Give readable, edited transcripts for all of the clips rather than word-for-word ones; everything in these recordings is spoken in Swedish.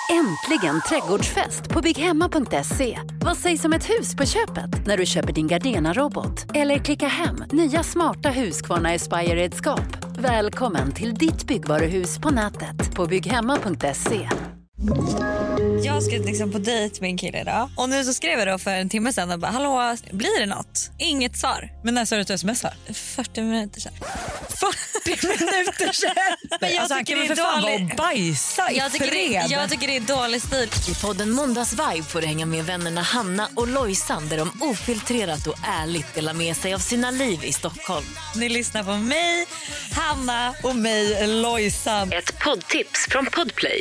Äntligen trädgårdsfest på bygghemma.se. Vad sägs om ett hus på köpet när du köper din Gardena-robot? Eller klicka hem nya smarta Husqvarna Aspire-redskap. Välkommen till ditt byggvaruhus på nätet på bygghemma.se. Jag ska liksom på dejt med en kille idag. Och nu så skrev jag då för en timme sedan och bara, hallå, blir det något? Inget svar. Men när sa du att du smsar? 40 minuter sedan. 40 minuter sedan? Men jag alltså, tycker det är dålig. Bajsa i jag tycker det är dålig stil. I podden Måndagsvibe får du hänga med vännerna Hanna och Lojsan där de ofiltrerat och ärligt delar med sig av sina liv i Stockholm. Ni lyssnar på mig, Hanna och mig, Lojsan. Ett poddtips från Podplay.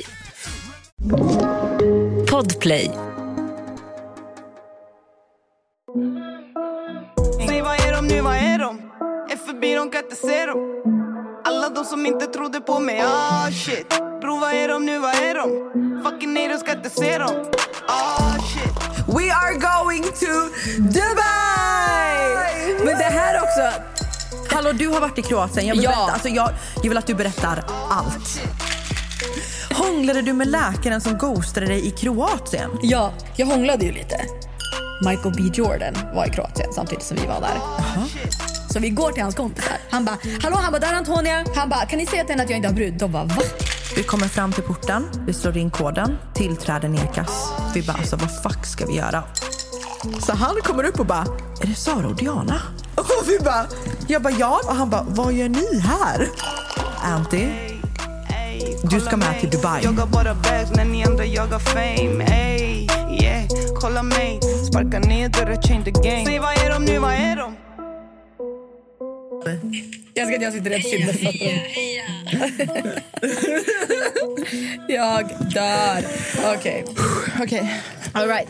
Podplay. Säg vad är de nu, vad är de? FB, de kan inte se dem. Alla de som inte trodde på mig, shit. Bro, vad är de nu, vad är de? Fucking haters kan inte se dem. Shit. We are going to Dubai! Men det här också. Hallå, du har varit i Kroatien. Jag vill att du berättar allt. Hånglade du med läkaren som ghostade dig i Kroatien? Ja, jag hånglade ju lite. Michael B. Jordan var i Kroatien samtidigt som vi var där. Så vi går till hans kompisar. Han bara, hallå, där är Antonia. Han bara, kan ni säga till henne att jag inte har brud? De bara, va? Vi kommer fram till porten, vi slår in koden, tillträde nekas. Vi bara, alltså vad fuck ska vi göra? Så han kommer upp och bara, är det Sara och Diana? Och vi bara, jag bara ja. Och han bara, vad gör ni här? Anty, du ska med till Dubai. Jag har bara bags när ni andra jagar fame. Ey, yeah, kolla mig. Sparka ner dörren, change the game. Säg vad är de nu, vad är de? Jag sitter rätt kinder för jag dör. Okej. All right.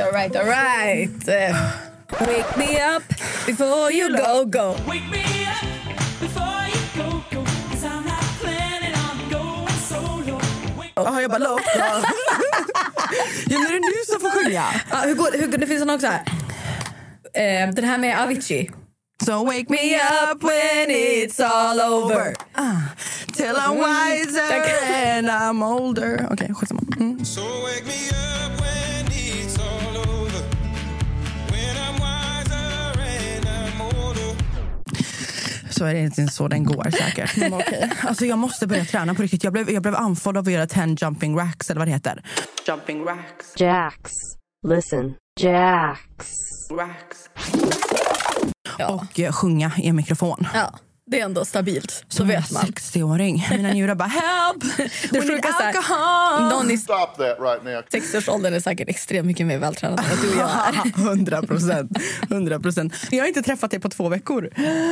Wake me up before you go. Wake me up before you go. 'Cause I'm not planning on going solo. Jag bara låt. Ja, nu är det du som får sjunga. Hur det finns någon också här. Den här med Avicii. So wake me up when it's all over. Till I'm wiser and I'm older. Okej, skitsamma. So wake me up when it's all over. When I'm wiser and I'm older. Så är det inte så den går säkert. Men okej. Alltså jag måste börja träna på riktigt. Jag blev andfådd av att göra 10 jumping racks eller vad det heter. Jumping racks. Jacks. Listen. Jacks. Racks. Ja. Och sjunga i en mikrofon. Ja, det är ändå stabilt. Så vet man. 60-åring. Mina njurar bara, help! Det sjukaste är någon i Stop that right now. 60-årsåldern är säkert extremt mycket mer vältränad än vad du och jag är. 100%. Jag har inte träffat dig på 2 veckor.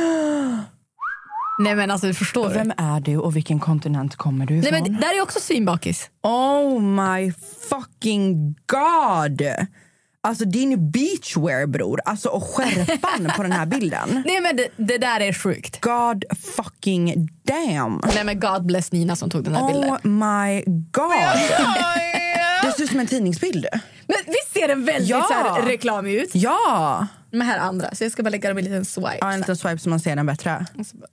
Nej men alltså, du förstår. Vem är du och vilken kontinent kommer du ifrån? Nej men där är också svinbakis. Oh my fucking god! Alltså din beachwear, bror. Alltså och skärpan på den här bilden. Nej men det där är sjukt. God fucking damn. Nej men God bless Nina som tog den här bilden. Oh my god. Det ser ut som en tidningsbild. Men visst ser den väldigt så här reklam ut? Ja. Men här andra. Så jag ska bara lägga dem i en liten swipe. Ja, en liten swipe så man ser den bättre.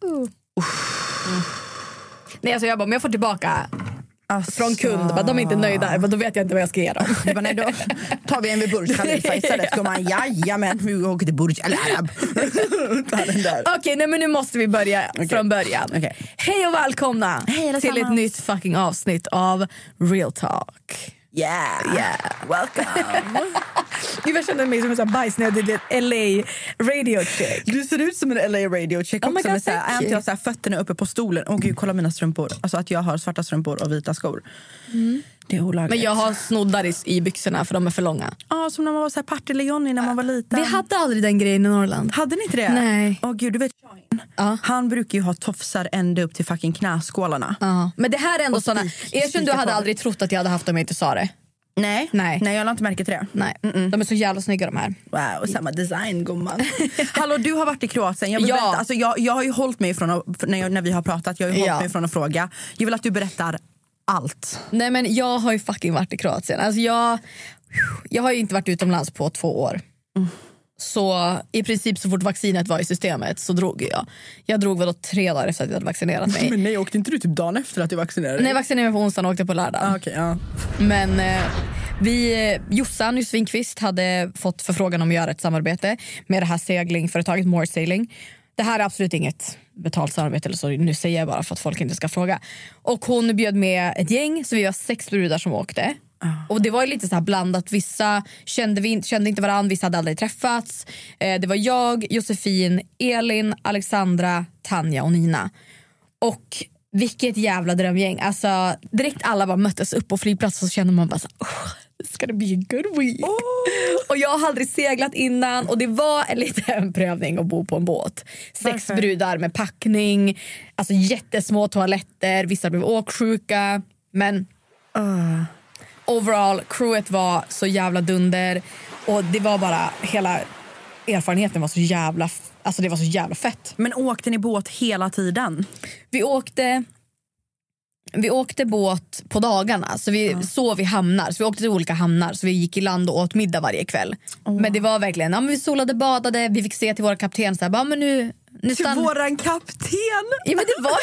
Nej alltså jag bara, om jag får tillbaka från kund, bara, de är inte nöjda, men då vet jag inte vad jag ska ge dem. Du bara, nej, då tar vi en vid Burj Khalifa istället. Ska man, jajamän, vi åker till Burj Al Arab. Okej, nej men nu måste vi börja från början. Hej och välkomna till ett nytt fucking avsnitt av Real Talk. Yeah. Welcome. Jag känner mig som en sån här bajsnödig LA radio chick. Du ser ut som en LA radio chick också. Med såhär, jag har såhär fötterna uppe på stolen. Åh gud, kolla mina strumpor. Alltså att jag har svarta strumpor och vita skor. Det är olagligt. Men jag har snoddar i byxorna för de är för långa. Ja, som när man var såhär Partille Johnny när man var liten. Vi hade aldrig den grejen i Norrland. Hade ni inte det? Nej. Åh gud, du vet han brukar ju ha tofsar ända upp till fucking knäskålarna. Men det här är ändå såna. Erkänn, du hade aldrig trott att jag hade haft dem, inte sa det. Nej, jag har inte märkt till det. Nej. De är så jävla snygga de här. Wow, samma design, gumman. Hallå, du har varit i Kroatien. Jag har ju hållit mig från att, när vi har pratat, jag har ju hållit mig från att fråga. Jag vill att du berättar allt. Nej men jag har ju fucking varit i Kroatien. Alltså jag har ju inte varit utomlands på 2 år. Så i princip så fort vaccinet var i systemet så drog jag. Jag drog väl 3 dagar efter att jag hade vaccinerat mig. Men nej, åkte inte du typ dagen efter att du vaccinerade dig? Nej, jag vaccinerade mig på onsdagen och åkte på lördagen. Okay, ja. Men Jossan Svinkvist hade fått förfrågan om att göra ett samarbete med det här seglingföretaget More Sailing. Det här är absolut inget betalt samarbete eller så, nu säger jag bara för att folk inte ska fråga. Och hon bjöd med ett gäng, så vi var 6 brudar som åkte. Och det var ju lite så här blandat, vissa kände inte varandra, vissa hade aldrig träffats. Det var jag, Josefin, Elin, Alexandra, Tanja och Nina. Och vilket jävla drömgäng. Alltså direkt alla bara möttes upp på flygplatsen, så kände man bara så ska det bli a good week. Och jag har aldrig seglat innan, och det var en prövning att bo på en båt. 6 brudar med packning, alltså jättesmå toaletter, vissa blev åksjuka, men overall, crewet var så jävla dunder. Och det var bara, hela erfarenheten var så jävla, alltså det var så jävla fett. Men åkte ni båt hela tiden? Vi åkte båt på dagarna, så vi sov i hamnar. Så vi åkte till olika hamnar, så vi gick i land och åt middag varje kväll. Men det var verkligen, men vi solade, badade, vi fick se till våra kapten så här, men nu till våran kapten? Ja, men det var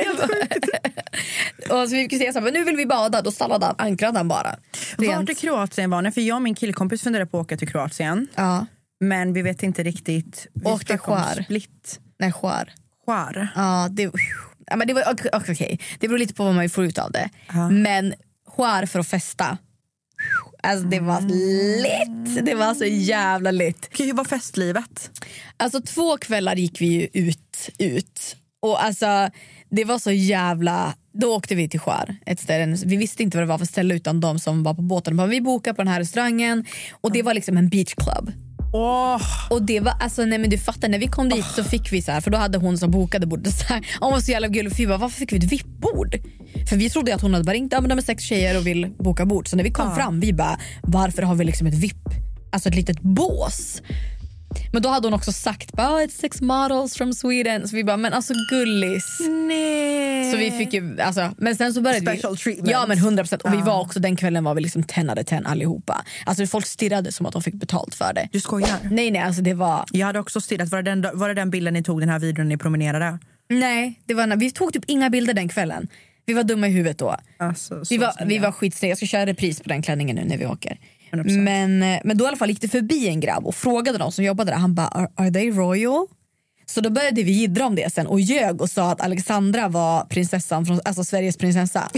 och så vi fick se så här, men nu vill vi bada, då ankrade han bara. Vart i Kroatien var ni? För jag och min killkompis funderade på att åka till Kroatien. Ja. Men vi vet inte riktigt. Åkte Skär. Nej, Skär. Ja, men det var okej. Det beror lite på vad man får ut av det. Men Skär för att festa. Alltså det var lätt. Det var så jävla lätt. Hur var festlivet? Alltså 2 kvällar gick vi ju ut. Och alltså det var så jävla. Då åkte vi till Skär, ett ställe. Vi visste inte vad det var för ställe, utan de som var på båten. Vi bokade på den här restaurangen. Och det var liksom en beach club. Och det var, alltså nej men du fattar, när vi kom dit så fick vi så här, för då hade hon som bokade bordet så här, hon var så jävla gullig, för vi bara, varför fick vi ett VIP-bord? För vi trodde att hon hade bara ringt, men de är 6 tjejer och vill boka bord. Så när vi kom fram, vi bara, varför har vi liksom ett VIP, alltså ett litet bås? Men då hade hon också sagt, it's 6 models from Sweden. Så vi bara, men alltså gullis. Nej. Så vi fick ju, alltså, men sen så började special treatment. Ja men 100%. Och vi var också, den kvällen var vi liksom 10 out of 10 allihopa. Alltså folk stirrade som att de fick betalt för det. Du skojar? Nej, alltså det var. Jag hade också stirrat, var det den bilden ni tog, den här videon ni promenerade? Nej, vi tog typ inga bilder den kvällen. Vi var dumma i huvudet då. Alltså, vi var skitsnygga. Jag ska köra repris på den klänningen nu när vi åker. 100%. Men då i alla fall gick det förbi en grabb och frågade de som jobbade där. Han bara, are they royal? Så då började vi jiddra om det sen och ljög och sa att Alexandra var prinsessan från, alltså Sveriges prinsessa.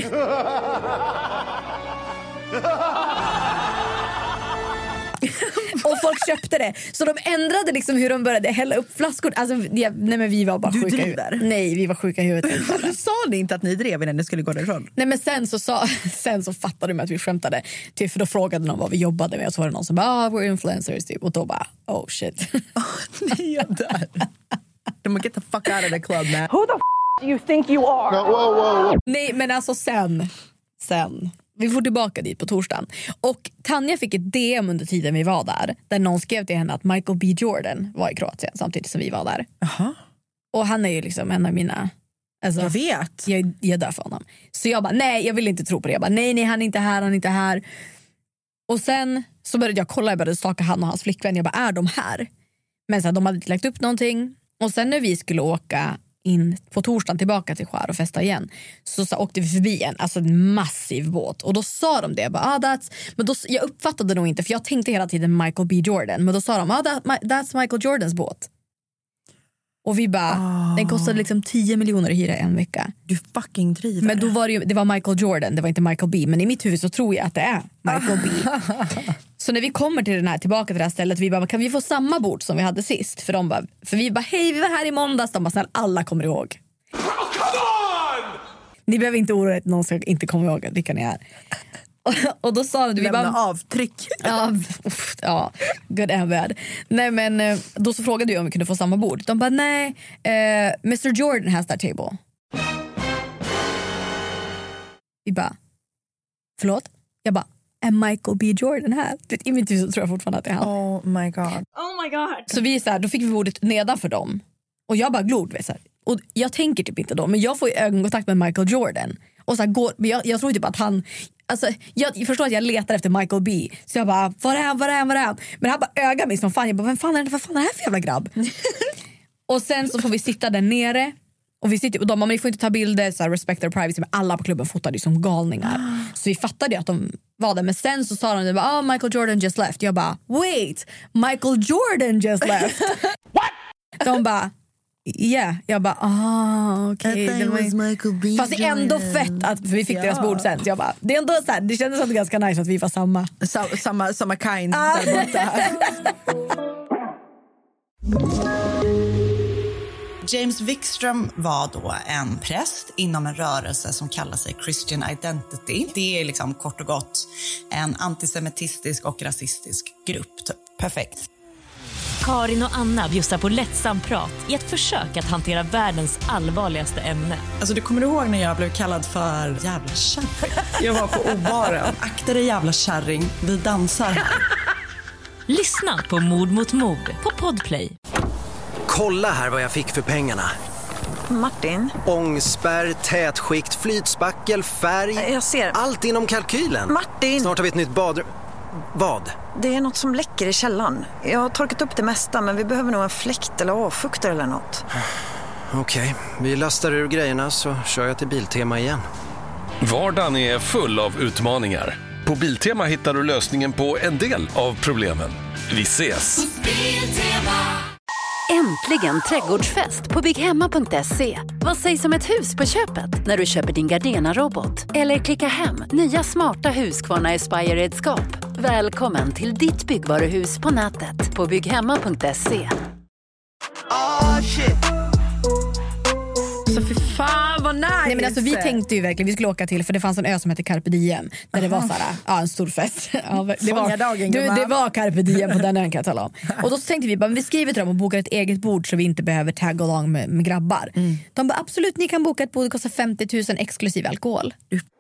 Och folk köpte det. Så de ändrade liksom hur de började hälla upp flaskor. Alltså, nej men vi var bara sjuka i huvudet. Nej, vi var sjuka i huvudet. Sa ni inte att ni drev innan det skulle gå därifrån? Nej, men sen så fattade de att vi skämtade. Typ, för då frågade de vad vi jobbade med. Och så var det någon som bara, we're influencers typ. Och då bara, oh shit. Nej, jag dör. De get the fuck out of the club, man. Who the do you think you are? No, whoa. Nej, men alltså sen. Vi får tillbaka dit på torsdagen. Och Tanja fick ett DM under tiden vi var där någon skrev till henne att Michael B. Jordan var i Kroatien samtidigt som vi var där. Aha. Och han är ju liksom en av mina. Alltså, jag vet. Jag är där för honom. Så jag bara, nej, jag vill inte tro på det. Jag bara, nej, han är inte här. Och sen så började jag kolla, jag började staka han och hans flickvän. Jag bara, är de här? Men så här, de hade inte lagt upp någonting. Och sen när vi skulle åka in på torsdagen tillbaka till Skär och festa igen, så åkte vi förbi en massiv båt. Och då sa de det, bara, men då, jag uppfattade nog inte, för jag tänkte hela tiden Michael B. Jordan. Men då sa de, that's Michael Jordans båt. Och vi bara, den kostade liksom 10 miljoner att hyra en vecka. Du fucking driver. Men då var det var Michael Jordan, det var inte Michael B. Men i mitt huvud så tror jag att det är Michael B. Så när vi kommer till tillbaka till det här stället, vi bara, kan vi få samma bord som vi hade sist? För vi bara, hej, vi var här i måndags. De bara, snälla, alla kommer ihåg. Ni behöver inte oroa er att någon ska inte komma ihåg vilka ni är. Och då sa vi bara, avtryck. Ja, good and bad. Nej, men då så frågade jag om vi kunde få samma bord. De bara, nej, Mr. Jordan has that table. Vi bara, förlåt? Jag bara, är Michael B. Jordan här? I mitt hus tror jag fortfarande att det är han. Oh my god. Så vi så här, då fick vi bordet nedanför dem. Och jag bara glod, vet, så här. Och jag tänker typ inte då, men jag får ju ögonkontakt med Michael Jordan. Och så här, jag tror typ att han, Alltså, jag förstår att jag letar efter Michael B. Så jag bara, var är han? Men han bara ögar mig som fan. Jag bara, vad fan är det här för jävla grabb? Och sen så får vi sitta där nere. Och vi sitter, och de får inte ta bilder, så här, respect their privacy. Men alla på klubben fotade som galningar. Så vi fattade att de var där. Men sen så sa de, Michael Jordan just left. Jag bara, wait, Michael Jordan just left. What? De bara, yeah. Jag bara, okej. Fast det är ändå fett att vi fick deras bord sen. Så jag bara, det är ändå så här, det kändes som ganska nice att vi var samma kind där borta. James Wikström var då en präst inom en rörelse som kallar sig Christian Identity. Det är liksom kort och gott en antisemitistisk och rasistisk grupp. Typ. Perfekt. Karin och Anna bjussar på lättsam prat i ett försök att hantera världens allvarligaste ämne. Alltså, du kommer ihåg när jag blev kallad för jävla kärring? Jag var på obaren. Akta dig jävla kärring, vi dansar. Lyssna på Mord mot mord på Podplay. Kolla här vad jag fick för pengarna. Martin? Ångspärr, tätskikt, flytspackel, färg. Jag ser. Allt inom kalkylen. Martin! Snart har vi ett nytt badrum. Vad? Det är något som läcker i källaren. Jag har torkat upp det mesta, men vi behöver nog en fläkt eller avfuktare eller något. Okej, vi lastar ur grejerna så kör jag till Biltema igen. Vardagen är full av utmaningar. På Biltema hittar du lösningen på en del av problemen. Vi ses! Äntligen trädgårdsfest på bygghemma.se. Vad sägs om ett hus på köpet när du köper din Gardena-robot? Eller klicka hem nya smarta Husqvarna Aspire-redskap. Välkommen till ditt byggvaruhus på nätet på bygghemma.se. Så för fan vad nice. Nej, men alltså, vi tänkte ju verkligen vi skulle åka till, för det fanns en ö som heter Carpe Diem där det var så här, en stor fest. Det var Carpe Diem på den ön, kan jag tala om. Och då tänkte vi bara, vi skriver till dem och bokar ett eget bord så vi inte behöver tag along med grabbar. De bara, absolut, ni kan boka ett bord, det kostar 50 000 exklusiv alkohol.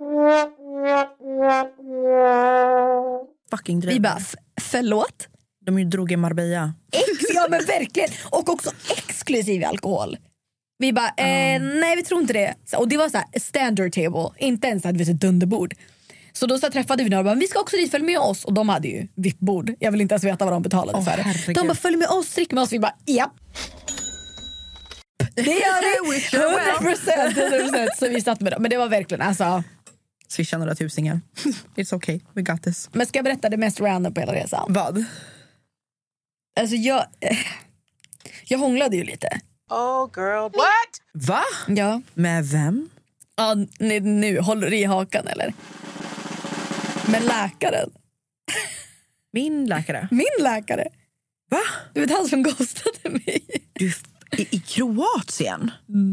Fucking dröm. Vi bara, förlåt? De ju drog i Marbella. Ja men verkligen, och också exklusiv alkohol. Vi bara, nej vi tror inte det. Och det var så här standard table, inte ens hade vi ett dunderbord. Så då så träffade vi några och bara, vi ska också dit, följ med oss. Och de hade ju VIP-bord. Jag vill inte ens veta vad de betalade för det. Herregud. De bara, följ med oss, drick med oss. Vi bara, japp. Det gör vi, 100%. Så vi satt med dem. Men det var verkligen, alltså. Swisha några tusingar. It's okay, we got this. Men ska jag berätta det mest random på hela resan? Vad? Alltså jag hånglade ju lite. Oh girl, what? Va? Ja. Med vem? Ja, nu håller du i hakan eller? Med läkaren. Min läkare? Min läkare. Va? Du vet han som ghostade mig. Du, i Kroatien?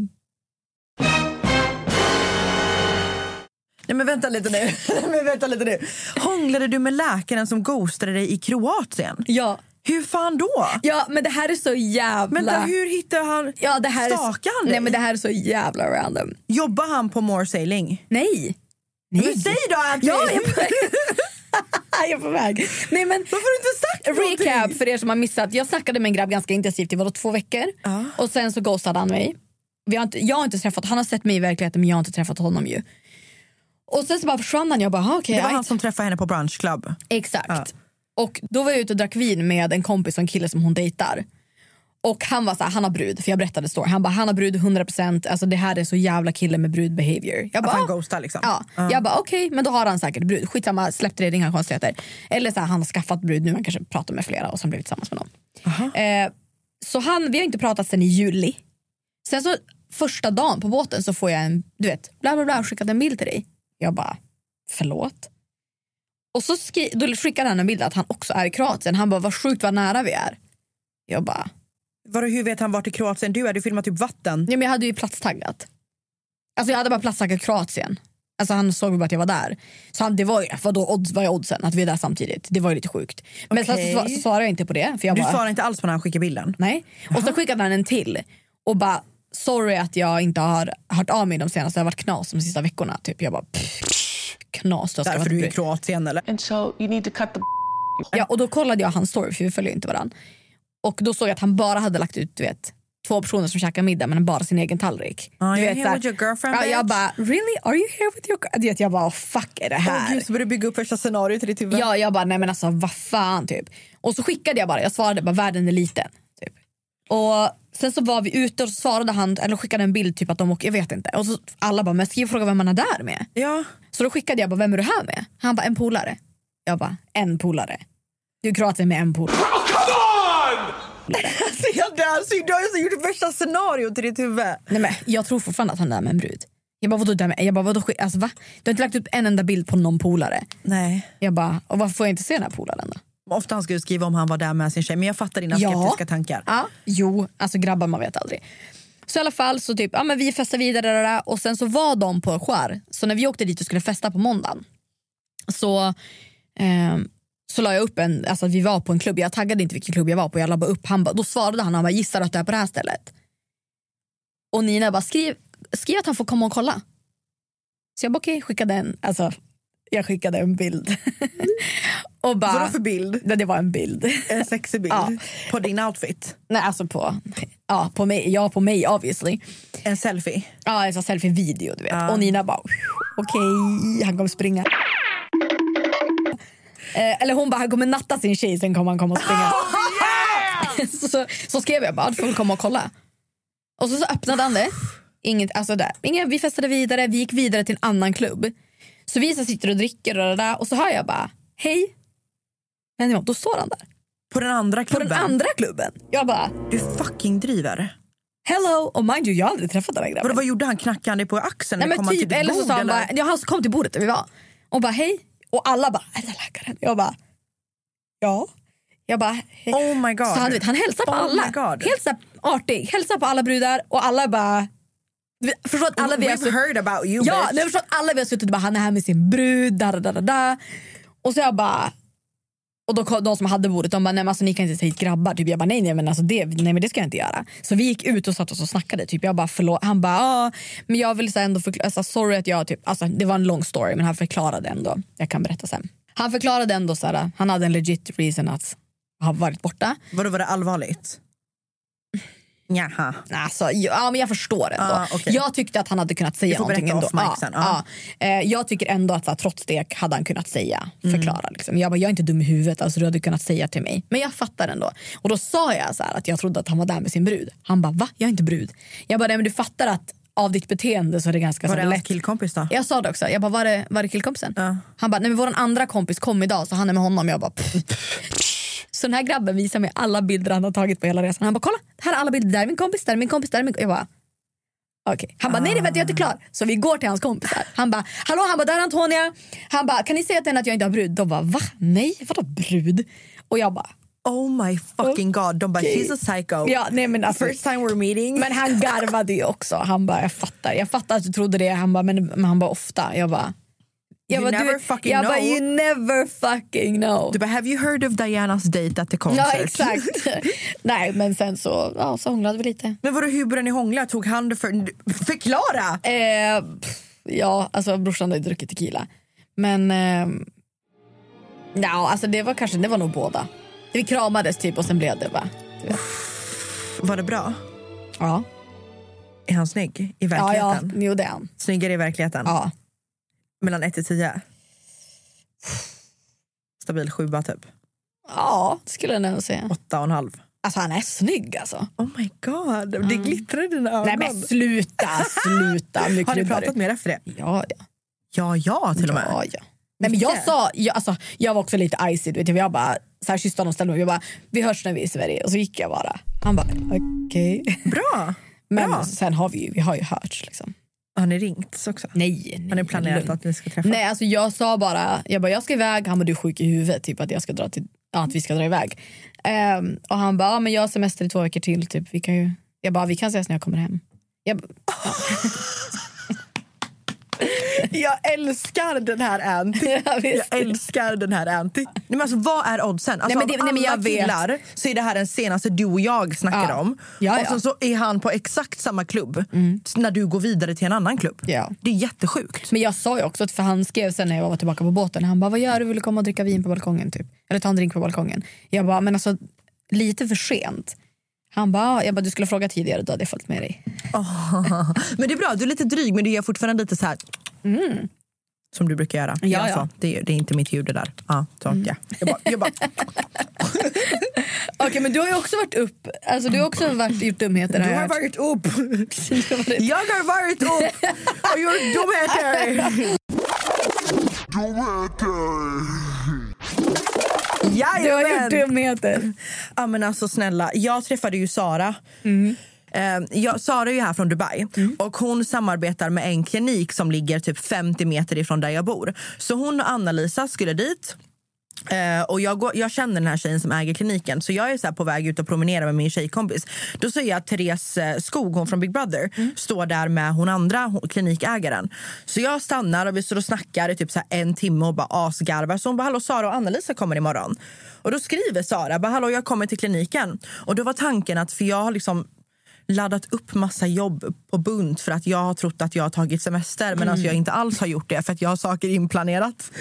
Nej men vänta lite nu. Hånglade du med läkaren som ghostade dig i Kroatien? Ja. Hur fan då? Ja, men det här är så jävla... Men hur hittar han... Ja, det här stakade han dig? Nej, men det här är så jävla random. Jobbar han på More Sailing? Nej. Men säg då att... Ja, jag är på väg. Nej, men... Varför har du inte sagt någonting? Recap för er som har missat. Jag snackade med en grabb ganska intensivt. Det var 2 veckor. Och sen så ghostade han mig. Jag har inte träffat... Han har sett mig i verkligheten, men jag har inte träffat honom ju. Och sen så bara försvann han. Jag bara, okej. Det var han som träffade henne på Brunch Club. Exakt. Ja. Och då var jag ute och drack vin med en kompis och en kille som hon dejtar. Och han var så här, han har brud, för jag berättade story. Han bara, han har brud 100%, alltså det här är så jävla kille med brud behavior. Jag bara, han ghostar liksom. Ja. Jag bara, okej, men då har han säkert brud. Skitsamma, släppte det, inga konstigheter. Eller så här, han har skaffat brud nu, han kanske pratar med flera och sen blivit tillsammans med någon. Så vi har inte pratat sen i juli. Sen så första dagen på båten så får jag en, du vet, bla bla bla, skickat en bild till dig. Jag bara, förlåt? Och så då skickade han en bild att han också är i Kroatien. Han bara, vad sjukt vad nära vi är. Jag bara... Hur vet han vart i Kroatien du är? Du filmar typ vatten. Ja, men jag hade ju platstaggat. Alltså jag hade bara platstaggat Kroatien. Alltså han såg bara att jag var där. Så det var ju, vad är oddsen att vi är där samtidigt? Det var ju lite sjukt. Men så svarade jag inte på det. För jag du svarade inte alls på när han skickade bilden? Nej. Och så skickade han en till. Och bara, sorry att jag inte har hört av mig de senaste. Det har varit knas de sista veckorna. Typ. Jag bara... Knas. Därför du är i Kroatien eller? And so you need to cut the... Ja, och då kollade jag hans story, för vi följer inte varandra. Och då såg jag att han bara hade lagt ut, du vet, 2 personer som käkar middag men bara sin egen tallrik. You're here with your girlfriend, bitch? Jag bara, really? Are you here with your girlfriend? Jag bara, fuck är det här? Gud, så började du bygga upp första scenariot i ditt huvud. Ja, jag bara, nej men alltså vad fan typ. Och så skickade jag svarade bara, världen är liten typ. Och sen så var vi ute och så svarade han, eller skickade en bild typ att de åker, jag vet inte. Och så alla bara, men skriv och fråga vem man är där med. Ja. Så då skickade jag bara, vem är du här med? Han bara, en polare. Jag bara, en polare. Du är Kroatien med en polare. Du har ju gjort värsta scenariot i ditt huvud. Nej men jag tror fortfarande att han är där med en brud. Jag bara, vadå där med? Jag bara, vadå? Alltså va? Du har inte lagt upp en enda bild på någon polare. Nej. Jag bara, och varför får jag inte se den här polaren då? Ofta han skulle skriva om han var där med sin tjej. Men jag fattar dina skeptiska tankar. Ja, jo, alltså grabbar man vet aldrig. Så i alla fall så typ, ja men vi festar vidare och sen så var de på skär. Så när vi åkte dit och skulle festa på måndagen så la jag upp alltså vi var på en klubb. Jag taggade inte vilken klubb jag var på. Jag la bara upp, då svarade han bara, gissar att du är på det här stället. Och Nina bara, skriv att han får komma och kolla. Så jag bara okej, jag skickade en bild. Och bara, vadå för bild? Det var en bild. En sexig bild? Ja. På din outfit? Nej, alltså på mig. Ja, på mig obviously. En selfie? Ja, en selfie-video du vet. Och Nina bara, okej, han kommer springa. Eller hon bara, han kommer natta sin tjej, sen kommer han komma och springa. Så skrev jag bara, du får komma och kolla. Och så öppnade han det. Vi festade vidare, vi gick vidare till en annan klubb. Så vi sitter och dricker och där, och så hör jag bara, hej. Men då står han där. På den andra klubben? På den andra klubben. Jag bara, du fucking driver. Hello, och mind you, jag har aldrig träffat den här grabben. Vad gjorde han? Knackade han dig på axeln? Nej men typ, eller så sa han bara, han kom till bordet där vi var. Och bara, hej. Och alla bara, är det läkaren? Jag bara, ja. Jag bara, hej. Oh my god. Så han hälsar på alla. Helt så artig. Hälsar på alla brudar. Och alla bara, förstår att alla we've heard about you, ja, bitch. Jag förstår att alla vi har suttit och bara, han är här med sin brud. Da. Och så jag bara, och då de som hade bordet, de bara, nej men alltså ni kan inte ta hit grabbar. Typ jag bara, nej men alltså det ska jag inte göra. Så vi gick ut och satt oss och snackade. Typ jag bara, förlåt. Han bara, men jag vill så ändå förklara, alltså, sorry att jag typ, alltså det var en lång story, men han förklarade ändå. Jag kan berätta sen. Han förklarade ändå så här, han hade en legit reason att ha varit borta. Var det allvarligt? Jaha. Alltså, ja, men jag förstår ändå. Okay. Jag tyckte att han hade kunnat säga någonting ändå. Jag tycker ändå att så här, trots det hade han kunnat säga, förklara liksom. Jag är inte dum i huvudet, alltså du hade kunnat säga till mig. Men jag fattar ändå. Och då sa jag så här, att jag trodde att han var där med sin brud. Han bara, va? Jag är inte brud. Jag bara, nej men du fattar att av ditt beteende så är det ganska var så det lätt. Killkompis då? Jag sa det också. Jag bara, var det killkompisen? Han bara, nej men vår andra kompis kom idag så han är med honom. Jag bara, så den här grabben visar mig alla bilder han har tagit på hela resan. Han bara, kolla, här är alla bilder. Där är min kompis, där är min kompis, där är min kompis. Jag bara, okej. Han bara, nej vänta, jag är inte klar. Så vi går till hans kompisar. Han bara, hallå, han bara, där är Antonia. Han bara, kan ni säga till henne att jag inte har brud? De bara, va? Nej, vadå brud? Och jag bara, oh my fucking god. De bara, she's a psycho. Ja, nej, men alltså, first time we're meeting. Men han garvade ju också. Han bara, jag fattar att du trodde det. Han bara, men han bara, ofta. Jag bara, you never fucking know. Du bara, have you heard of Dianas date at the concert? Ja, exakt. Nej, men sen så hånglade vi lite. Men hur började ni hångla? Tog han det förklara? Ja, alltså brorsan hade druckit tequila. Men alltså det var nog båda. Vi kramades typ och sen blev det bara. Var det bra? Ja. Är han snygg i verkligheten? Ja, det är han. Snyggare i verkligheten? Ja. Mellan 1 till 10? Stabil 7 typ? Ja, det skulle jag nog säga. 8,5. Alltså han är snygg alltså. Oh my god, det glittrar i dina ögon. Nej men sluta. Har ni pratat mer efter det? Ja. Ja, till och med. Ja. Nej men jag var också lite icy, vet jag bara så här kysste honom och ställde mig. Jag bara, vi hörs när vi är i Sverige. Och så gick jag bara. Han bara, okej. Bra. Men sen har vi har ju hört liksom. Har ni ringt också? Nej. Har ni planerat att ni ska träffa? Nej, alltså jag sa bara, jag ska iväg. Han bara, du är sjuk i huvudet, typ att jag ska dra till, att vi ska dra iväg. Och han bara, men jag har semester i 2 veckor till, typ. Vi kan ses när jag kommer hem. Jag älskar den här Anty. Jag älskar den här Anty. Nej, men alltså, vad är oddsen? Alltså, men jag killar så är det här den senaste du och jag snackar om. Och sen så är han på exakt samma klubb när du går vidare till en annan klubb. Ja. Det är jättesjukt. Men jag sa ju också, för han skrev sen när jag var tillbaka på båten. Han bara, vad gör du? Vill du komma och dricka vin på balkongen typ? Eller ta en drink på balkongen? Jag bara, men alltså lite för sent. Han bara, jag bara, du skulle fråga tidigare, då hade jag följt med dig. Men det är bra, du är lite dryg, men du är fortfarande lite så här. Som du brukar göra. Ja. Så, det är inte mitt ljud det där. Ja, så, ja. Jag bara. Okej, men du har ju också varit upp. Alltså, du har också gjort dumheter. Du har varit upp. Jag har varit upp och gjort dumheter. Du har gjort dumheter. Ja, men alltså snälla, jag träffade ju Sara. Sara är ju här från Dubai och hon samarbetar med en klinik som ligger typ 50 meter ifrån där jag bor. Så hon och Anna-Lisa skulle dit. Och jag känner den här tjejen som äger kliniken. Så jag är så här på väg ut och promenera med min tjejkompis. Då ser jag att Therese Skog, hon från Big Brother, står där med hon andra klinikägaren. Så jag stannar och vi står och snackar i typ så här 1 timme och bara asgarvar. Så hon bara, hallå, Sara och Anna-Lisa kommer imorgon. Och då skriver Sara, bara, hallå, jag kommer till kliniken. Och då var tanken att, för jag har liksom laddat upp massa jobb på bunt för att jag har trott att jag har tagit semester. Men alltså jag inte alls har gjort det för att jag har saker inplanerat.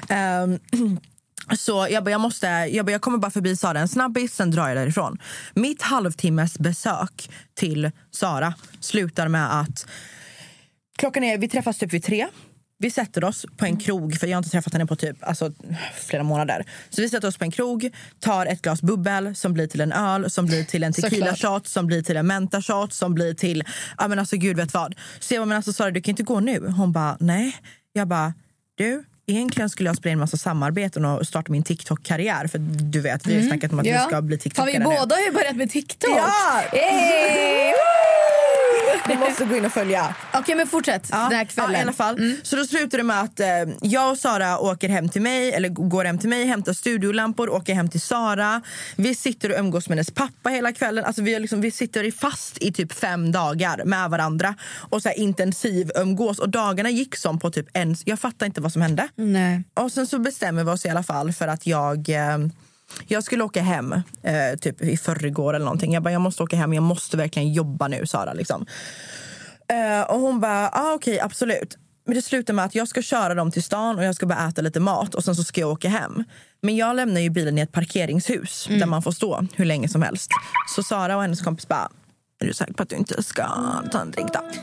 Så jag kommer bara förbi Sara en snabbis, sen drar jag därifrån. Mitt halvtimmes besök till Sara slutar med att klockan är, vi träffas typ vid 3. Vi sätter oss på en krog, för jag har inte träffat henne på typ flera månader. Så vi sätter oss på en krog, tar ett glas bubbel som blir till en öl, som blir till en tequila shot, som blir till en menta shot, som blir till, ja men alltså gud vet vad. Så jag bara, men alltså Sara, du kan inte gå nu. Hon bara, nej. Jag bara, du, egentligen skulle jag spela en massa samarbeten och starta min TikTok-karriär. För du vet, vi har snackat om att vi ska bli TikTokare nu. Vi båda har ju börjat med TikTok. Ja! Hey! Du måste gå in och följa. Okej, men fortsätt den här kvällen. Ja, i alla fall. Så då slutar det med att jag och Sara åker hem till mig, eller går hem till mig, hämtar studiolampor, åker hem till Sara. Vi sitter och umgås med hennes pappa hela kvällen. Alltså vi sitter fast i typ 5 dagar med varandra och så här intensiv umgås. Och dagarna gick som på typ jag fattar inte vad som hände. Nej. Och sen så bestämmer vi oss i alla fall för att jag skulle åka hem typ i förrgår eller någonting. Jag bara, jag måste åka hem, jag måste verkligen jobba nu, Sara liksom. Och hon bara, okej, absolut. Men det slutar med att jag ska köra dem till stan och jag ska bara äta lite mat och sen så ska jag åka hem. Men jag lämnar ju bilen i ett parkeringshus där man får stå hur länge som helst. Så Sara och hennes kompis bara, är du säker på att du inte ska ta en drink då?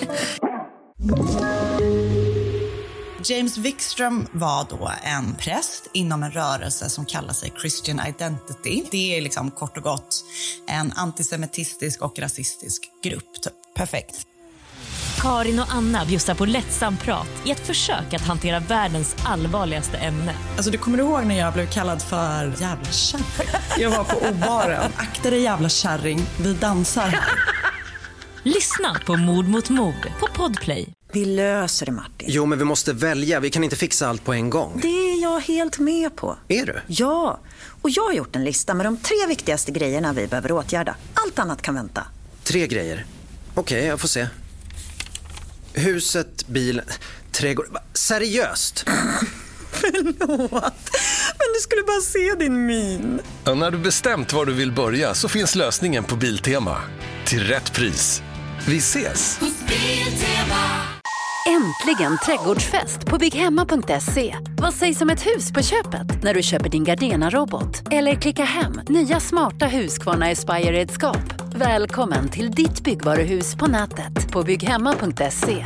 James Wikström var då en präst inom en rörelse som kallar sig Christian Identity. Det är liksom kort och gott en antisemitistisk och rasistisk grupp. Typ. Perfekt. Karin och Anna bjussar på lättsam prat i ett försök att hantera världens allvarligaste ämne. Alltså, du kommer ihåg när jag blev kallad för jävla kärring? Jag var på obaren. Akta dig jävla kärring, vi dansar här. Lyssna på Mord mot mord på Podplay. Vi löser det, Martin. Jo, men vi måste välja. Vi kan inte fixa allt på en gång. Det är jag helt med på. Är du? Ja, och jag har gjort en lista med de 3 viktigaste grejerna vi behöver åtgärda. Allt annat kan vänta. 3 grejer. Okej, jag får se. Huset, bilen, trädgård. Seriöst? Förlåt, men du skulle bara se din min. Ja, när du bestämt var du vill börja så finns lösningen på Biltema. Till rätt pris. Vi ses! Äntligen trädgårdsfest på BigHemma.se. Vad sägs om ett hus på köpet när du köper din Gardena-robot? Eller klicka hem nya smarta Husqvarna Aspire-redskap. Välkommen till ditt byggvaruhus på nätet på BigHemma.se.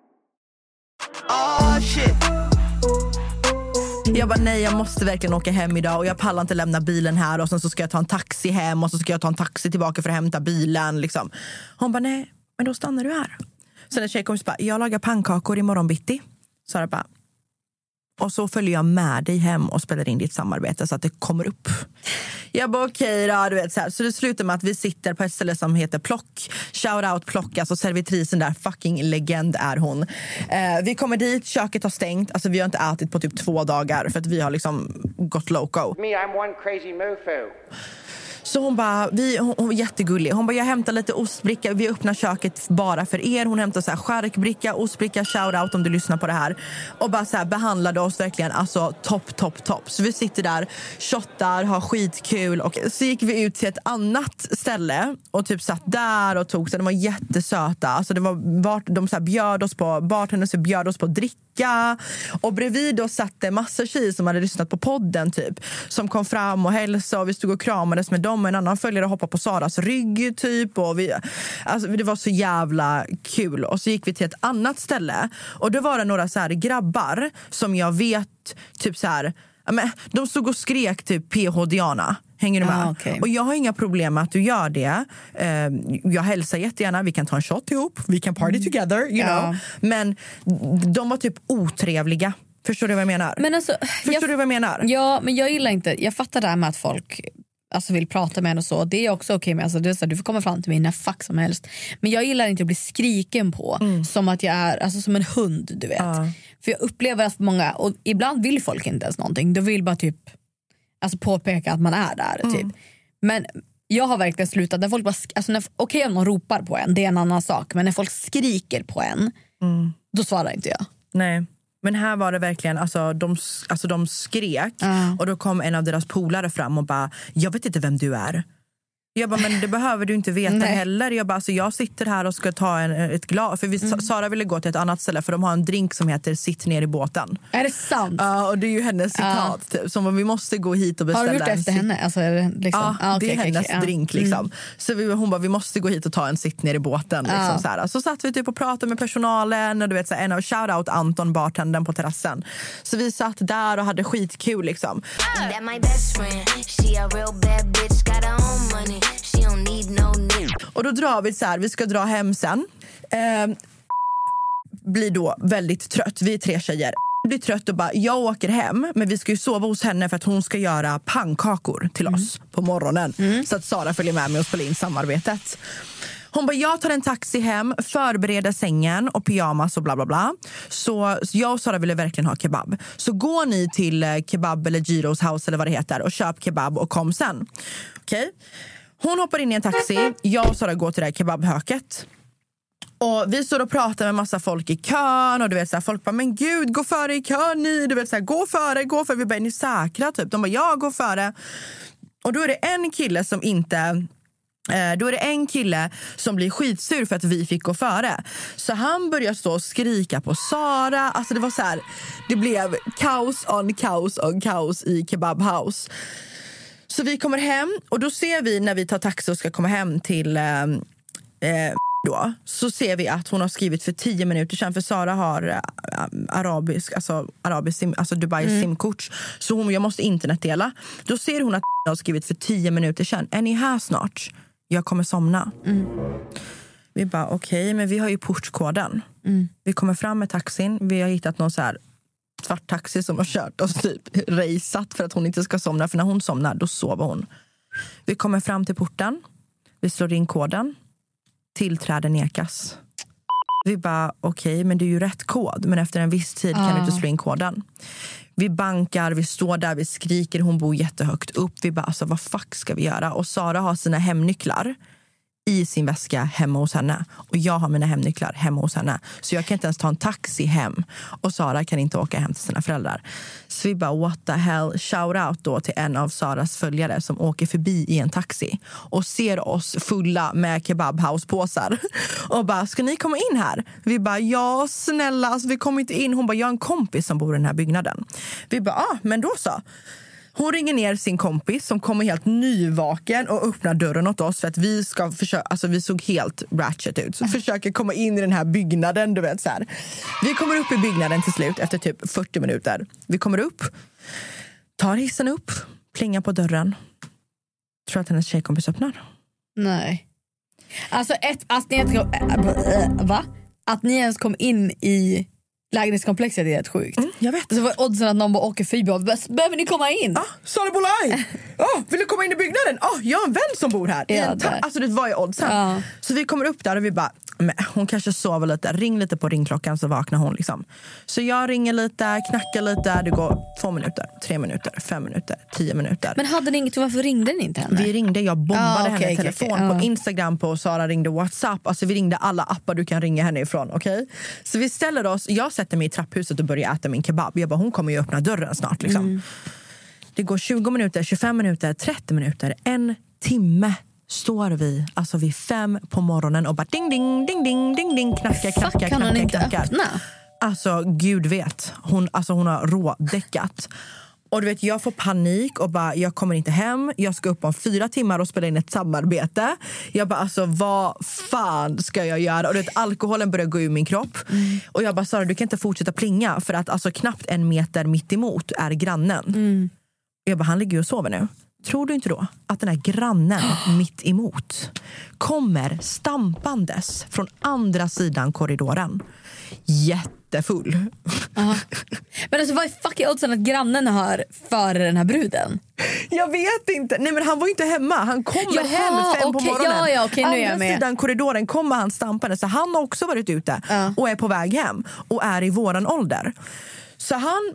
Jag bara, nej, jag måste verkligen åka hem idag och jag pallar inte lämna bilen här och sen så ska jag ta en taxi hem och så ska jag ta en taxi tillbaka för att hämta bilen liksom. Hon bara, nej, men då stannar du här. Så när tjejkompis bara, jag lagar pannkakor imorgon bitti. Så jag bara, och så följer jag med dig hem och spelar in ditt samarbete så att det kommer upp. Jag bara, okej då, du vet så här. Så det slutar med att vi sitter på ett ställe som heter Plock. Shout out Plock, alltså servitrisen där, fucking legend är hon. Vi kommer dit, köket har stängt. Alltså vi har inte ätit på typ 2 dagar för att vi har liksom gått loco. Me, I'm one crazy mofo. Så hon bara, hon var jättegullig. Hon bara, jag hämtar lite ostbricka. Vi öppnar köket bara för er. Hon hämtar så här skärkbricka, ostbricka, shout out om du lyssnar på det här. Och bara så här behandlade oss verkligen, alltså topp. Så vi sitter där, shottar, har skitkul. Och så gick vi ut till ett annat ställe och typ satt där och tog så. De var jättesöta. Alltså det var de så här bjöd oss på, bartendern så bjöd oss på dricka. snacka. Och bredvid då satt det massa tjejer som hade lyssnat på podden typ. Som kom fram och hälsade och vi stod och kramades med dem. En annan följare hoppade på Saras rygg typ. Och alltså, det var så jävla kul. Och så gick vi till ett annat ställe. Och då var det några så här grabbar som jag vet typ så här... Men de stod och skrek typ PH Diana. Hänger du med? Okay. Och jag har inga problem med att du gör det. Jag hälsar jättegärna. Vi kan ta en shot ihop. Vi kan party together, you know. Men de var typ otrevliga. Förstår du vad jag menar? Men alltså, Förstår du vad jag menar? Ja, men jag gillar inte... Jag fattar det här med att folk alltså, vill prata med en och så. Det är också okej med. Alltså, det är så här, du får komma fram till mig när fuck som helst. Men jag gillar inte att bli skriken på. Som att jag är alltså, som en hund, du vet. För jag upplever att många... Och ibland vill folk inte ens någonting. De vill bara typ... Alltså påpeka att man är där typ. Men jag har verkligen slutat när folk bara alltså okej om någon ropar på en, det är en annan sak, men när folk skriker på en då svarar inte jag. Nej. Men här var det verkligen, de skrek och då kom en av deras polare fram och bara, jag vet inte vem du är. Jag bara, men det behöver du inte veta heller. Jag bara, alltså jag sitter här och ska ta ett glas. För Sara ville gå till ett annat ställe för de har en drink som heter Sitt ner i båten. Är det sant? Ja, och det är ju hennes citat. Typ, som vi måste gå hit och beställa. Har du gjort det efter henne? Alltså, är det liksom? Det är hennes drink liksom. Så hon bara, vi måste gå hit och ta en Sitt ner i båten. Liksom, så här. Så satt vi typ och pratade med personalen. Och du vet, så här, en av shoutout Anton, bartendern på terrassen. Så vi satt där och hade skitkul liksom. Och då drar vi så här, vi ska dra hem sen. Blir då väldigt trött, vi är 3 tjejer. Blir trött och bara, jag åker hem, men vi ska ju sova hos henne för att hon ska göra pannkakor till oss på morgonen. Så att Sara följer med mig och spelar in samarbetet. Hon bara, jag tar en taxi hem, förbereder sängen och pyjamas och bla bla bla. Så jag och Sara ville verkligen ha kebab. Så går ni till kebab eller Giros house eller vad det heter och köp kebab och kom sen. Okej? Hon hoppar in i en taxi, jag och Sara går till det här kebabhöket. Och vi står och pratar med massa folk i kön. Och du vet så här, folk bara, men gud, gå före i kön ni. Du vet så här, gå före. Vi bara, är ni säkra typ? De bara, ja, gå före. Och då är det en kille som inte... Då är det en kille som blir skitsur för att vi fick gå före. Så han börjar stå och skrika på Sara. Alltså det var så här, det blev kaos on kaos on kaos i kebabhouse. Så vi kommer hem och då ser vi när vi tar taxi och ska komma hem till då, så ser vi att hon har skrivit för 10 minuter sedan, för Sara har arabisk alltså Dubai simkort, så jag måste internetdela. Då ser hon att hon har skrivit för 10 minuter sedan. Är ni här snart? Jag kommer somna. Vi bara okej, men vi har ju portkoden. Vi kommer fram med taxin. Vi har hittat någon så här svart taxi som har kört oss typ raceat för att hon inte ska somna, för när hon somnar då sover hon. Vi kommer fram till porten. Vi slår in koden. Tillträde nekas. Vi bara okej, men det är ju rätt kod, men efter en viss tid kan du inte slå in koden. Vi bankar, vi står där, vi skriker, hon bor jättehögt upp. Vi bara, alltså vad fuck ska vi göra? Och Sara har sina hemnycklar i sin väska hemma hos henne. Och jag har mina hemnycklar hemma hos henne. Så jag kan inte ens ta en taxi hem. Och Sara kan inte åka hem till sina föräldrar. Så vi bara, what the hell? Shout out då till en av Saras följare som åker förbi i en taxi. Och ser oss fulla med kebabhouse-påsar. Och bara, ska ni komma in här? Vi bara, ja snälla, alltså, vi kommer inte in. Hon bara, jag har en kompis som bor i den här byggnaden. Vi bara, men då så. Hon ringer ner sin kompis som kommer helt nyvaken och öppnar dörren åt oss för att vi ska försöka, alltså vi såg helt ratchet ut. Så försöker komma in i den här byggnaden, du vet så här. Vi kommer upp i byggnaden till slut efter typ 40 minuter. Vi kommer upp, tar hissen upp, plingar på dörren. Tror att hennes tjejkompis öppnar. Nej. Alltså att ni ens kom in i lägenhetskomplexet är rätt sjukt. Jag vet. Så var oddsen att någon bara åker förbi och behöver ni komma in? Sara Bolaj! Vill du komma in i byggnaden? Jag har en vän som bor här. Alltså det var ju oddsen. Så vi kommer upp där och vi bara, men hon kanske sover lite. Ring lite på ringklockan så vaknar hon liksom. Så jag ringer lite, knackar lite. Det går 2 minuter, 3 minuter, 5 minuter, 10 minuter. Men hade ni inget, varför ringde ni inte henne? Vi ringde, jag bombade henne telefon på Instagram, på Sara ringde WhatsApp. Alltså vi ringde alla appar du kan ringa henne ifrån, okej? Så vi ställer oss, jag sätter mig i trapphuset och börjar äta min kebab. Jag bara, hon kommer ju öppna dörren snart liksom. Det går 20 minuter, 25 minuter, 30 minuter, 1 timme står vi, alltså vid 5 på morgonen och bara ding ding ding ding ding ding, knackar. Kan hon inte öppna? Alltså gud vet, hon har rådäckat. Och du vet, jag får panik och bara, jag kommer inte hem. Jag ska upp om 4 timmar och spela in ett samarbete. Jag bara, alltså vad fan ska jag göra? Och du vet, alkoholen börjar gå ur min kropp. Och jag bara, Sara, du kan inte fortsätta plinga. För att alltså knappt 1 meter mitt emot är grannen. Jag bara, han ligger och sover nu. Tror du inte då att den här grannen mitt emot kommer stampandes från andra sidan korridoren? Jättefull. Men alltså vad är fucking oddsen att grannen hör före den här bruden? Jag vet inte. Nej, men han var ju inte hemma. Han kommer hem 5 på morgonen. Okay, nu är jag med. Andra sidan korridoren kommer han stampande. Så han har också varit ute och är på väg hem. Och är i våran ålder. Så han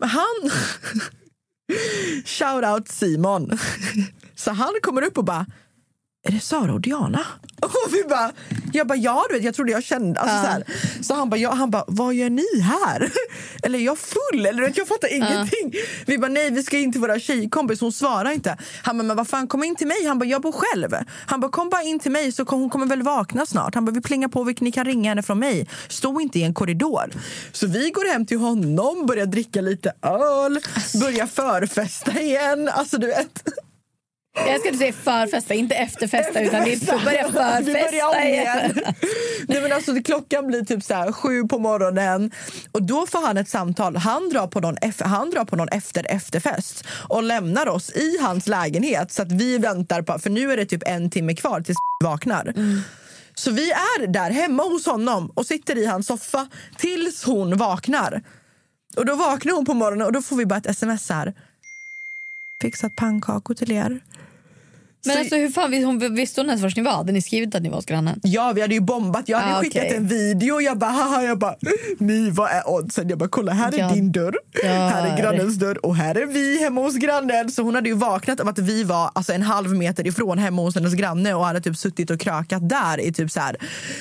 shout out Simon. Så han kommer upp och bara, är det Sara och Diana? Och vi bara, ja du vet, jag trodde jag kände alltså, så här. Så han bara, vad gör ni här? Eller är jag full? Eller vet, jag fattar ingenting. Vi bara, nej, vi ska in till våra tjejkompis. Hon svarar inte. Han bara, men vad fan, kom in till mig. Han bara, jag bor själv. Han bara, kom bara in till mig så hon kommer väl vakna snart. Han bara, vi plingar på, ni kan ringa henne från mig. Stå inte i en korridor. Så vi går hem till honom, börjar dricka lite öl, börjar förfesta igen. Alltså du vet. Jag ska säga förfesta, inte efterfesta, utan det är börja förfesta igen. Nej, men alltså, klockan blir typ så här 7 på morgonen. Och då får han ett samtal. Han drar på någon efterfest och lämnar oss i hans lägenhet. Så att vi väntar på, för nu är det typ 1 timme kvar tills vaknar. Så vi är där hemma hos honom och sitter i hans soffa tills hon vaknar. Och då vaknar hon på morgonen och då får vi bara ett sms här. Fixat pannkakor till er. Men alltså hur fan visste hon ens vart ni var? Hade ni skrivit att ni var hos grannen? Ja, vi hade ju bombat. Jag hade skickat en video. Jag bara, ni, vad är oddsen? Jag bara, kolla, här är din dörr. Här är grannens dörr. Och här är vi hemma hos grannen. Så hon hade ju vaknat av att vi var alltså 1,5 meter ifrån hemma hos hennes granne. Och hade typ suttit och krökat där i typ så här.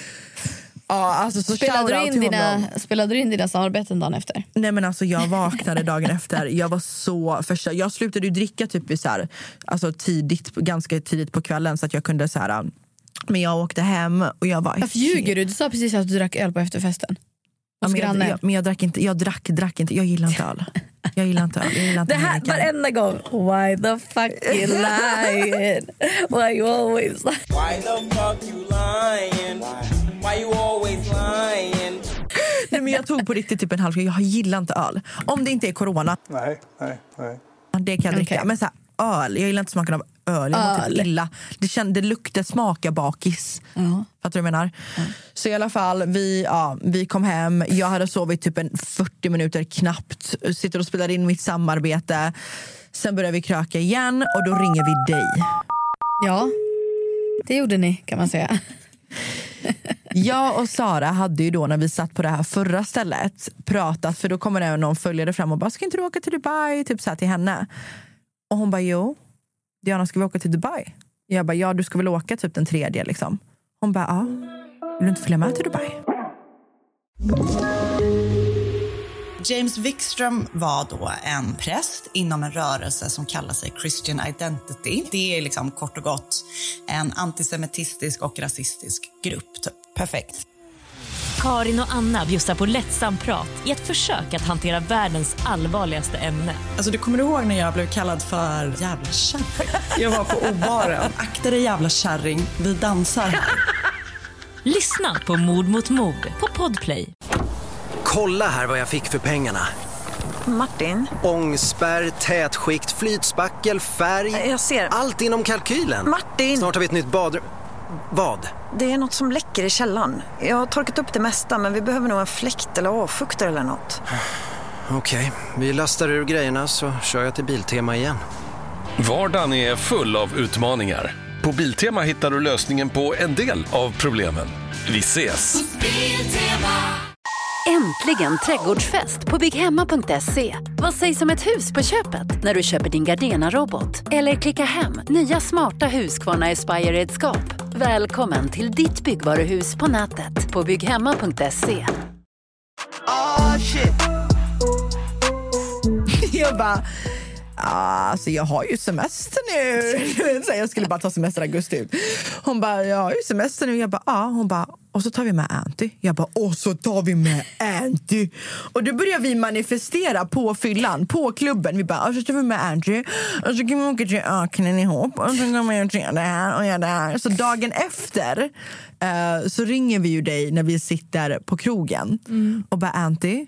Ja, alltså, så spelade du in dina samarbeten dagen efter? Nej, men alltså jag vaknade dagen efter. Jag var så förstörd. Jag slutade ju dricka typ så här, alltså ganska tidigt på kvällen så att jag kunde så här. Men jag åkte hem och jag var... Varför ljuger du? Du sa precis att du drack öl på efterfesten. Men jag drack inte. Jag gillar inte öl. Jag gillar inte öl. Det här varenda gång. Why the fuck you lying? Why you always lying? Why the fuck you lying? Why you always lying? Nej, men jag tog på riktigt typ en halv. Jag gillar inte öl. Om det inte är corona. Nej. Det kan jag dricka. Okay. Men så här, öl. Jag gillar inte smaken av öl. Jag mår typ illa. Det luktar smaka bakis. Fattar du vad jag menar? Så i alla fall, vi kom hem. Jag hade sovit typ 40 minuter knappt. Sitter och spelar in mitt samarbete. Sen börjar vi kröka igen. Och då ringer vi dig. Ja, det gjorde ni kan man säga. Jag och Sara hade ju då när vi satt på det här förra stället pratat, för då kommer det någon följare fram och bara, ska inte du åka till Dubai? Typ så här till henne. Och hon bara, jo Diana, ska vi åka till Dubai? Jag bara, ja du ska väl åka typ den 3:e liksom. Hon bara, ja, vill du inte följa med till Dubai? James Wikström var då en präst inom en rörelse som kallar sig Christian Identity. Det är liksom kort och gott en antisemitistisk och rasistisk grupp. Typ. Perfekt. Karin och Anna bjussar på lättsam prat i ett försök att hantera världens allvarligaste ämne. Alltså du kommer ihåg när jag blev kallad för jävla kärring? Jag var på obaren. Akta dig jävla kärring, vi dansar här. Lyssna på Mord mot mord på Podplay. Kolla här vad jag fick för pengarna. Martin. Ångspärr, tätskikt, flytspackel, färg. Jag ser. Allt inom kalkylen. Martin. Snart har vi ett nytt badrum. Vad? Det är något som läcker i källaren. Jag har torkat upp det mesta, men vi behöver nog en fläkt eller avfuktare eller något. Okej, vi lastar ur grejerna så kör jag till Biltema igen. Vardagen är full av utmaningar. På Biltema hittar du lösningen på en del av problemen. Vi ses! Äntligen trädgårdsfest på bygghemma.se. Vad sägs om ett hus på köpet när du köper din Gardena-robot? Eller klicka hem nya smarta Husqvarna Aspire-redskap. Välkommen till ditt byggvaruhus på nätet på bygghemma.se. Jag bara, alltså jag har ju semester nu. Så jag skulle bara ta semester augusti. Hon bara, jag har ju semester nu. Jag bara, hon bara, och så tar vi med Anty. Jag bara, och så tar vi med Anty. Och då börjar vi manifestera på fyllan, på klubben. Vi bara, och så tar vi med Anty. Och så kan vi åka till öknen ihop. Och så kan vi göra det här och göra det här. Så dagen efter så ringer vi ju dig när vi sitter på krogen. Och bara, Anty,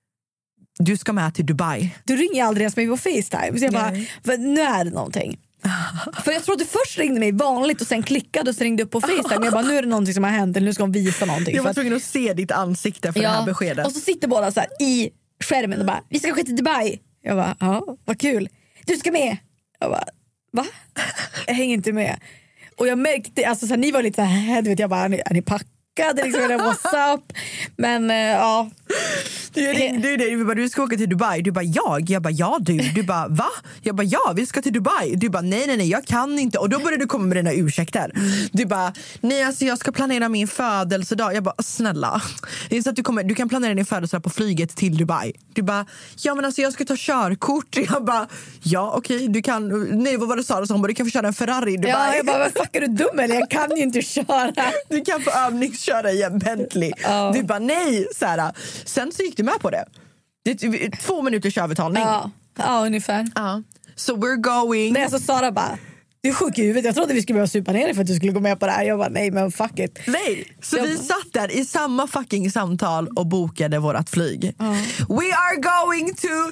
du ska med till Dubai. Du ringer aldrig ens mig på FaceTime. Så jag bara, nu är det någonting. För jag tror att du först ringde mig vanligt och sen klickade och så ringde upp på FaceTime. Jag bara, nu är det någonting som har hänt, eller nu ska hon visa någonting. Jag var tvungen att se ditt ansikte för det här beskedet. Och så sitter båda så här i skärmen och bara, vi ska åka till Dubai. Jag bara, ja, vad kul. Du ska med. Jag bara, va? Jag hänger inte med. Och jag märkte, alltså så här, ni var lite så här, du vet, jag bara, är ni packade? Liksom, what's up? Men ja. Jag ringde ju dig, du bara, du ska åka till Dubai. Du bara, jag bara, ja du. Du bara, va? Jag bara, ja, vi ska till Dubai. Du bara, nej, jag kan inte. Och då började du komma med dina ursäkter. Du bara, nej, alltså jag ska planera min födelsedag. Jag bara, snälla. Det är så att du kan planera din födelsedag på flyget till Dubai. Du bara, ja men alltså jag ska ta körkort. Jag bara, ja okej, du kan. Nej, vad var det Sara som? Du kan få köra en Ferrari i Dubai. Ja, jag bara, vad fuck är du dum eller? Jag kan ju inte köra. Du kan få övningsköra i en Bentley. Du bara, nej, Sara. Sen så gick du med på det. Det är 2 minuters övertalning. Ja, ungefär. So we're going. Nej, alltså Sara bara, du är sjuk i huvudet. Jag trodde vi skulle börja supa ner för att du skulle gå med på det här. Jag bara, nej men fuck it. Nej, så vi satt där i samma fucking samtal och bokade vårat flyg. We are going to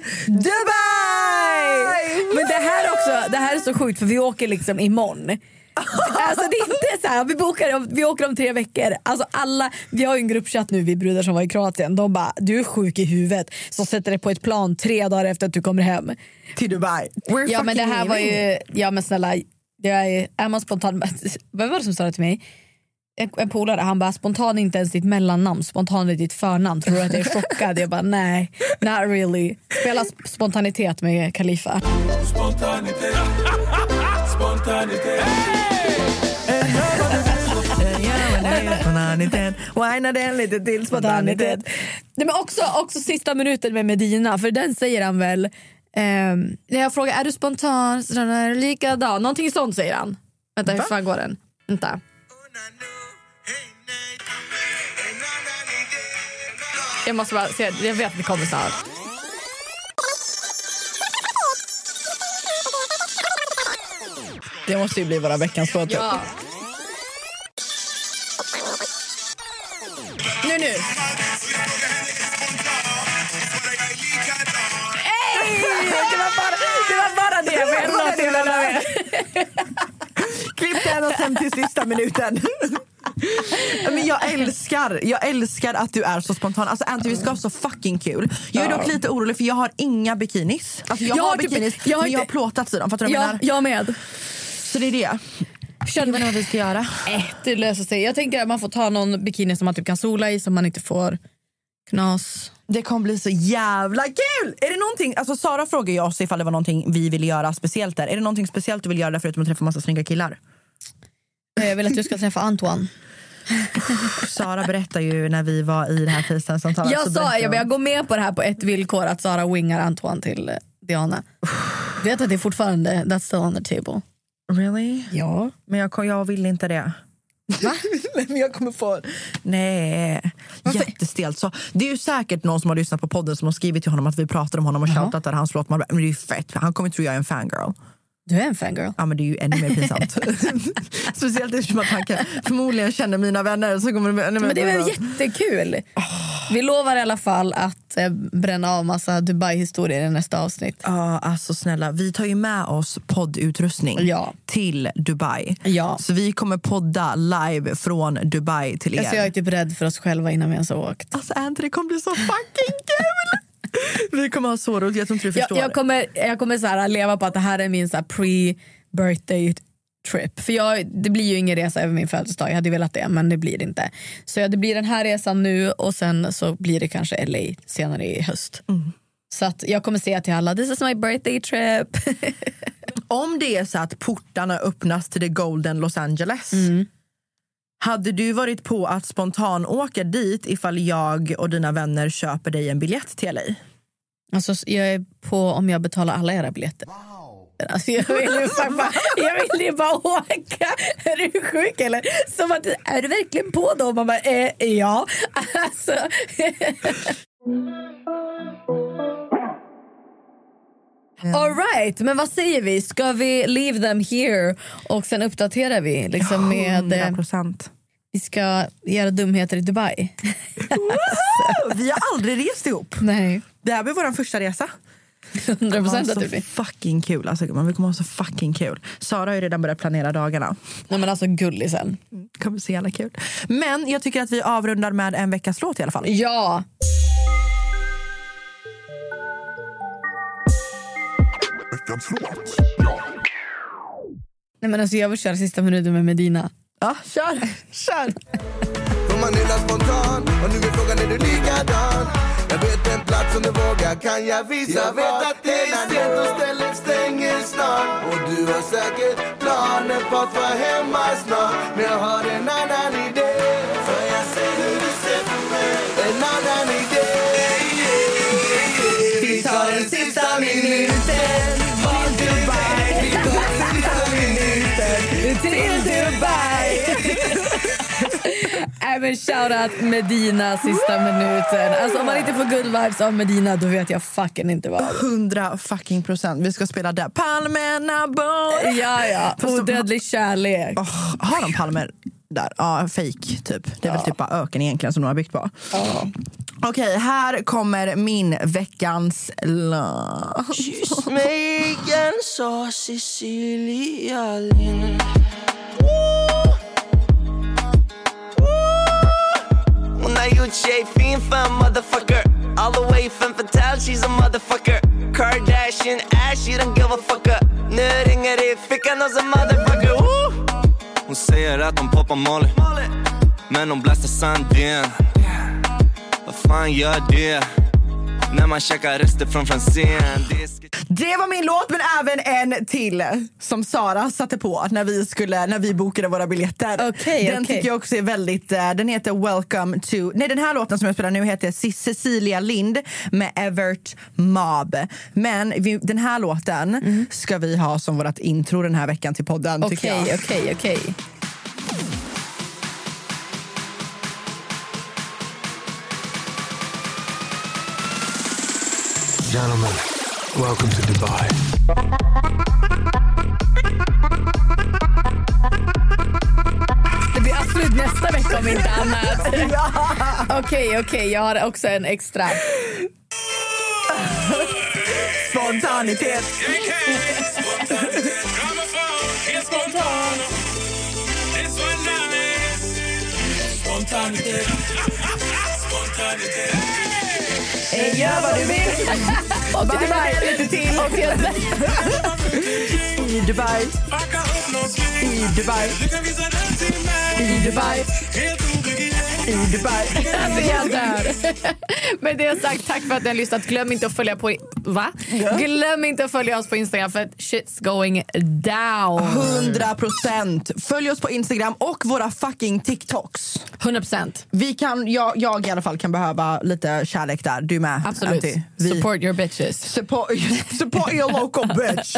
Dubai! Men det här är så sjukt för vi åker liksom imorgon. Alltså det är inte så här, vi åker om 3 veckor. Alltså alla, vi har ju en gruppchatt nu, vi brudar som var i Kroatien. De bara, du är sjuk i huvudet. Så sätter det på ett plan 3 dagar efter att du kommer hem till Dubai. Ja men det här var ju, ja men snälla, är man spontan. Vad var det som sa det till mig? En polare, han bara, spontan är inte ens ditt mellannamn, spontan är ditt förnamn. Tror du att jag är chockad? Jag bara, nej, not really. Spela spontanitet med Khalifa. Spontanitet. Spontanitet. Wina den lite till spontanitet. Nej, men också sista minuten med Medina, för den säger han väl när jag frågar, är du spontan? Så är det likadan. Någonting sånt säger han. Vänta, hur fan går den? Vänta. Jag måste bara se, jag vet att det kommer snart. Det måste ju bli våra veckans låt. Ja. Nu. Hey! Det var bara det. Klipp den och sen till sista minuten. Men jag älskar att du är så spontan. Alltså Anty, vi ska ha så fucking kul. Jag är dock lite orolig för jag har inga bikinis. Alltså jag har bikinis, men jag har plåtat i dem. Fattar du vad jag menar? Jag med. Så det är det. Känner vad vi ska göra. Det löser sig. Jag tänker att man får ta någon bikini som man typ kan sola i, som man inte får knas. Det kommer bli så jävla kul! Är det någonting, alltså Sara frågar ju oss ifall det var någonting vi ville göra speciellt där. Är det någonting speciellt du vill göra där förutom att träffa massa snygga killar? Jag vill att du ska träffa Antoine. Sara berättar ju när vi var i det här FaceTime-samtalet. Jag går med på det här på ett villkor, att Sara wingar Antoine till Diana. Vet att det är fortfarande, that's still on the table. Really? Ja. Men jag vill inte det. Va? Men jag kommer få... Nej. Jättestelt. Så det är ju säkert någon som har lyssnat på podden som har skrivit till honom att vi pratar om honom och shoutat där hans låt. Men det är ju fett. Han kommer tro jag är en fangirl. Du är en fangirl? Ja, men det är ju ännu mer pinsamt. Speciellt eftersom att han förmodligen känner mina vänner. Så kommer det, men det är väl jättekul. Vi lovar i alla fall att bränna av massa Dubai-historier i nästa avsnitt. Ja, alltså snälla. Vi tar ju med oss poddutrustning till Dubai. Ja. Så vi kommer podda live från Dubai till er. Alltså jag är typ rädd för oss själva innan vi ens har åkt. Alltså Anty, det kommer bli så fucking kul! Vi kommer ha så roligt, jag tror inte du förstår. Jag kommer så här leva på att det här är min så här pre-birthday trip. För det blir ju ingen resa över min födelsedag. Jag hade velat det, men det blir det inte. Så det blir den här resan nu och sen så blir det kanske LA senare i höst. Så att jag kommer säga till alla, this is my birthday trip. Om det är så att portarna öppnas till the Golden Los Angeles, hade du varit på att spontan åka dit ifall jag och dina vänner köper dig en biljett till LA? Alltså jag är på om jag betalar alla era biljetter. Alltså jag vill ju bara åka. Är du sjuk eller? Som att, är du verkligen på dem? Man bara, ja. Alltså. All right, men vad säger vi? Ska vi leave them here och sen uppdaterar vi liksom med 100%. Vi ska göra dumheter i Dubai. Vi har aldrig rest ihop. Nej. Det här blir vår första resa. 100% att det blir fucking kul. Alltså, vi kommer ha så fucking kul. Sara har ju redan börjat planera dagarna. Nej men alltså gullisen. Kommer så jävla kul. Men jag tycker att vi avrundar med en veckas låt i alla fall. Ja. Veckans låt. Nej men alltså jag vill köra sista minuten med Medina. Ja, kör. Får man nilla spontan och nu är frågan är du likadan. Jag vet en plats som du vågar kan jag visa. Jag vet att det är sent och stället stänger snart. Och du har säkert planer på att vara hemma snart. Men jag har en annan idé. För jag ser hur du ser på mig. En annan idé. Vi tar den sista minuten. Var Dubai. Vi tar den sista minuten. Till Dubai. Även shoutout Medina sista minuten. Alltså om man inte får good vibes av Medina, då vet jag fucking inte vad. 100%. Vi ska spela där. Palmerna bor. Ja. Odödlig kärlek. Har de palmer där? Ja, fake typ. Det är väl typ bara öken egentligen som de har byggt på. Okej, här kommer min veckans låt. Kyss mig igen, sa Cecilia Lind. Hon har gjort sig fin för en motherfucker. All the way from Fatal, she's a motherfucker. Kardashian ass, she don't give a fucker. Nu ringer det i fickan hos en motherfucker. Hon säger att hon poppar Molly, men hon blastar sanden. Vad fan gör det när man checkar rester från Franzén? Det var min låt, men även en till som Sara satte på när vi bokade våra biljetter. Den tycker jag också är väldigt, den heter Welcome to, nej den här låten som jag spelar nu heter Cecilia Lind med Evert Mob. Men den här låten ska vi ha som vårt intro den här veckan till podden, tycker jag. Okej. Gentlemen, welcome to Dubai. Det blir absolut nästa vecka om inte annat. Okej, jag har också en extra. Spontanitet. Gör vad du vill. Och till Dubai. Lite till. I Dubai. I Dubai. I Dubai. I Dubai. Jag dör. Men det sagt, tack för att ni har lyssnat. Glöm inte att följa på Glöm inte att följa oss på Instagram för att shit's going down. 100%. Följ oss på Instagram och våra fucking TikToks. 100%. Vi kan, jag i alla fall kan behöva lite kärlek där. Du med. Absolut. Support your bitches. Support your local bitch.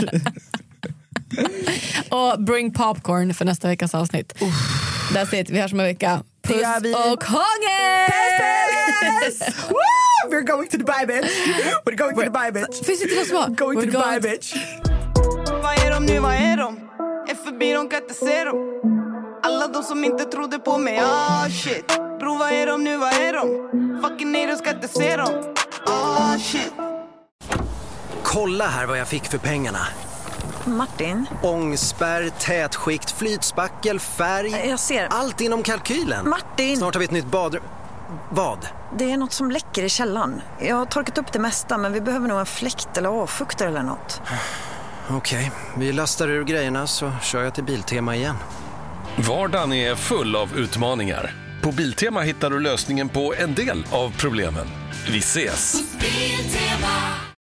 Och bring popcorn för nästa veckas avsnitt. That's it, vi hörs om en vecka. Puss och hångel! Puss! We're going to Dubai, bitch. We're going to Dubai, bitch. Finns inte något svar? Going to Dubai, bitch. Vad är de nu, vad är de? Är förbi, de kan inte se dem. Alla de som inte trodde på mig, shit. Bro, vad är de nu, vad är de? Fucking nej, de ska inte se dem. Shit. Kolla här vad jag fick för pengarna. Martin? Ångspärr, tätskikt, flytspackel, färg. Jag ser. Allt inom kalkylen. Martin! Snart har vi ett nytt badrum. Vad? Det är något som läcker i källaren. Jag har torkat upp det mesta, men vi behöver nog en fläkt eller avfuktare eller något. Okej, vi lastar ur grejerna så kör jag till Biltema igen. Vardagen är full av utmaningar. På Biltema hittar du lösningen på en del av problemen. Vi ses! Biltema.